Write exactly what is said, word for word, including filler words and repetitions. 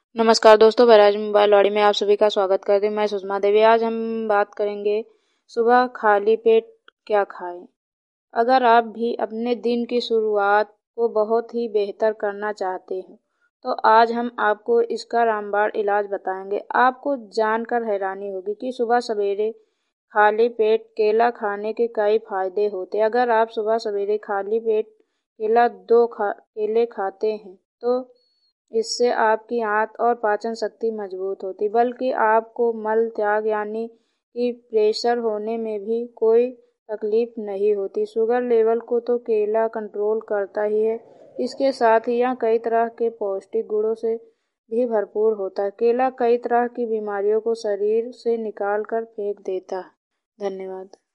नमस्कार दोस्तों, barrage mobile वाड़ी में आप सभी का स्वागत करते हैं। मैं सुषमा देवी। आज हम बात करेंगे सुबह खाली पेट क्या खाएं। अगर आप भी अपने दिन की शुरुआत को बहुत ही बेहतर करना चाहते हैं तो आज हम आपको इसका रामबाण इलाज बताएंगे। आपको जानकर हैरानी होगी कि सुबह सवेरे खाली पेट केला खाने के कई फायदे होते हैं। अगर आप सुबह सवेरे खाली पेट केला दो खा केले खाते हैं तो इससे आपकी आंत और पाचन शक्ति मजबूत होती, बल्कि आपको मल त्याग यानी कि प्रेशर होने में भी कोई तकलीफ नहीं होती। शुगर लेवल को तो केला कंट्रोल करता ही है, इसके साथ ही यह कई तरह के पौष्टिक गुणों से भी भरपूर होता है। केला कई तरह की बीमारियों को शरीर से निकाल कर फेंक देता है। धन्यवाद।